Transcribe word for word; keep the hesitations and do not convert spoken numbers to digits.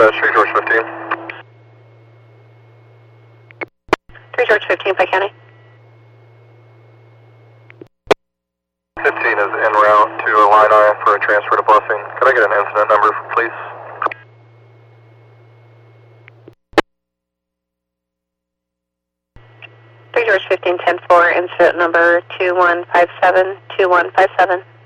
dispatch, three George fifteen. three George fifteen, Pike County. fifteen is en route to Illini for a transfer to Blessing. Could I get an incident number, please? three George fifteen, ten four, incident number two one five seven, two one five seven.